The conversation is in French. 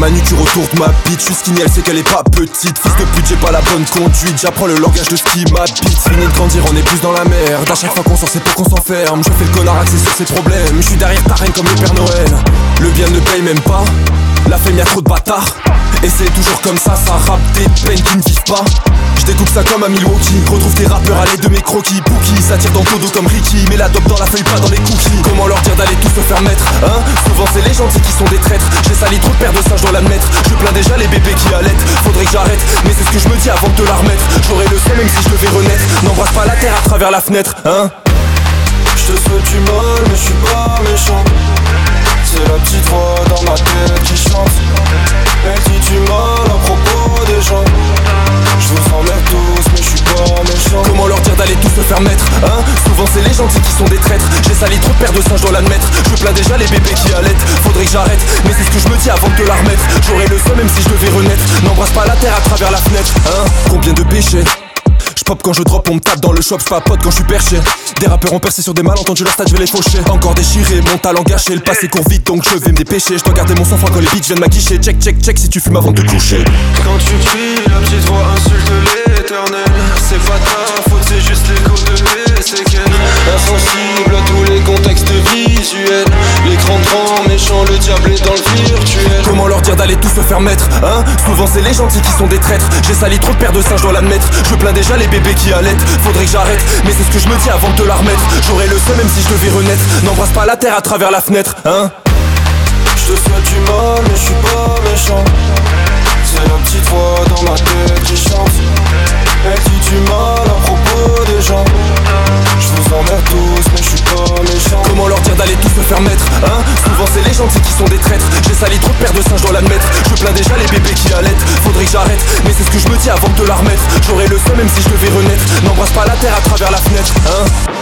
manucure autour de ma bite. J'suis skinny, elle sait qu'elle est pas petite. Fils de pute, j'ai pas la bonne conduite. J'apprends le langage de ce qui m'habite. Fini de grandir, on est plus dans la merde. À chaque fois qu'on sort, c'est pour qu'on s'enferme. Je fais le connard axé sur ses problèmes. J'suis derrière ta reine comme le Père Noël. Le bien ne paye même pas. La femme y'a trop de bâtards. Et c'est toujours comme ça rappe des peines qui ne vivent pas. J'découpe ça comme à Milwaukee. Retrouve tes rappeurs à l'aide de mes croquis. Bookie, ça tire dans le dos comme Ricky. Mets la dope dans la feuille, pas dans les cookies. Comment leur dire d'aller tous se faire mettre, hein? Souvent c'est les gentils qui sont des traîtres. J'ai sali trop de paires de singes, je dois l'admettre. Je plains déjà les bébés qui allaitent. Faudrait que j'arrête, mais c'est ce que je me dis avant de te la remettre. J'aurais le seum même si je devais renaître. N'embrasse pas la terre à travers la fenêtre, hein? Je te souhaite du mal mais je suis pas méchant. C'est la petite voix dans ma tête qui chante. Elle dit du mal à propos des gens. Je vous emmerde tous mais je suis pas méchant. Comment leur dire d'aller tous se faire mettre, hein? Souvent c'est les gentils qui sont des traîtres. J'ai sali trop de paires de singes, je dois l'admettre. Je plains déjà les bébés qui allaitent. Faudrait que j'arrête, mais c'est ce que je me dis avant de te la remettre. J'aurais le seum même si je devais renaître. N'embrasse pas la terre à travers la fenêtre, hein? Combien de péchés? J'pop quand je drop, on me tape dans le shop, j'papote quand je suis perché. Des rappeurs ont percé sur des malentendus, leur stade je vais les faucher. Encore déchiré, mon talent gâché, le passé court vite donc je vais me dépêcher. J'dois garder mon sang-froid quand les bitches viennent m'aquicher. Check, check, check si tu fumes avant de te coucher. Quand tu cries, la petite voix insulte l'éternel. C'est pas ta faute, c'est juste l'écho de mes séquelles. Insensible à tous les contextes visuels. L'écran grand, méchant, le diable est dans le virtuel. Comment leur dire d'aller tous se faire mettre, hein? Souvent c'est les gentils qui sont des traîtres. J'ai sali trop de paires de singes, je dois l'admettre. Je plains déjà les bébés qui allaitent. Faudrait que j'arrête, mais c'est ce que je me dis avant de te la remettre. J'aurais le seum même si je devais renaître. N'embrasse pas la terre à travers la fenêtre, hein? Je te souhaite du mal mais je suis pas méchant. C'est la petite voix dans ma tête qui chante. Elle dit du mal à propos des gens. Je vous emmerde tous mais je suis pas méchant. Comment leur dire d'aller tous se faire mettre, hein? Souvent c'est les gentils qui sont des traîtres. J'ai sali trop de paires de singes, je dois l'admettre. Je plains déjà les bébés qui allaitent. Faudrait que j'arrête, mais c'est ce que je me dis avant de te la remettre. J'aurais le seum même si je devais renaître. N'embrasse pas la terre à travers la fenêtre, hein?